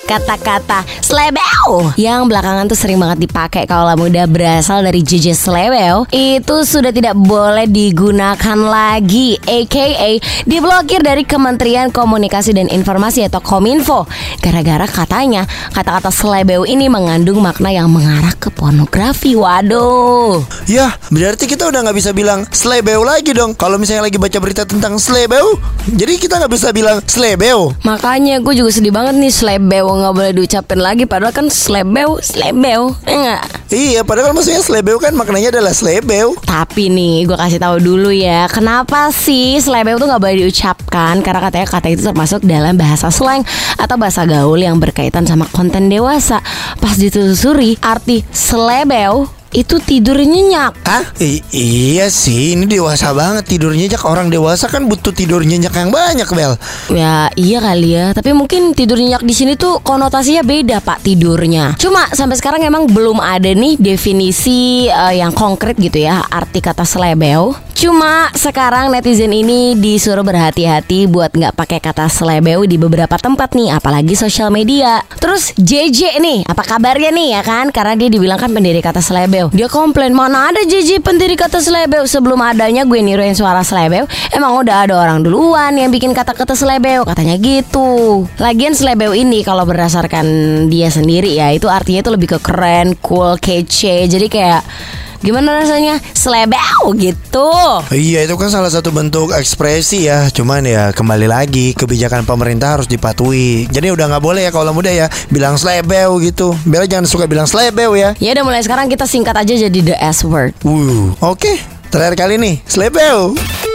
kata-kata slebeo yang belakangan tuh sering banget dipakai kaula muda berasal dari JJ Slebeo itu sudah tidak boleh digunakan lagi, aka diblokir dari Kementerian Komunikasi dan Informasi atau Kominfo gara-gara katanya kata-kata slebeo ini mengandung makna yang mengarah ke pornografi. Waduh. Ya, berarti kita udah gak bisa bilang slebeo lagi dong. Kalau misalnya lagi baca berita tentang slebeo, jadi kita gak bisa bilang slebeo. Makanya gue juga sedih banget nih, slebeo gak boleh diucapin lagi. Padahal kan slebeo enggak. Iya, padahal maksudnya slebeo kan maknanya adalah slebeo. Tapi nih gue kasih tahu dulu ya, kenapa sih slebeo tuh gak boleh diucapkan. Karena katanya kata itu termasuk dalam bahasa slang atau bahasa gaul yang berkaitan sama konten dewasa. Pas ditelusuri, arti slebeo itu tidur nyenyak. Hah? Iya sih, ini dewasa banget tidur nyenyak. Orang dewasa kan butuh tidur nyenyak yang banyak, Bel. Ya iya kali ya, tapi mungkin tidur nyenyak di sini tuh konotasinya beda Pak tidurnya. Cuma sampai sekarang emang belum ada nih definisi yang konkret gitu ya arti kata slebeo. Cuma sekarang netizen ini disuruh berhati-hati buat nggak pakai kata slebeo di beberapa tempat nih, apalagi sosial media. Terus JJ nih, apa kabarnya nih ya kan? Karena dia dibilang kan pendiri kata slebeo. Dia komplain, mana ada JJ pendiri kata slebeo. Sebelum adanya gue niruin suara slebeo, emang udah ada orang duluan yang bikin kata-kata slebeo, katanya gitu. Lagian slebeo ini kalau berdasarkan dia sendiri ya, itu artinya itu lebih ke keren, cool, kece. Jadi kayak gimana rasanya slebeo gitu. Iya, itu kan salah satu bentuk ekspresi ya. Cuman ya kembali lagi, kebijakan pemerintah harus dipatuhi. Jadi udah gak boleh ya kalau muda ya bilang slebeo gitu. Bella jangan suka bilang slebeo ya. Ya udah, mulai sekarang kita singkat aja jadi the S word. Oke. Terakhir kali nih, slebeo.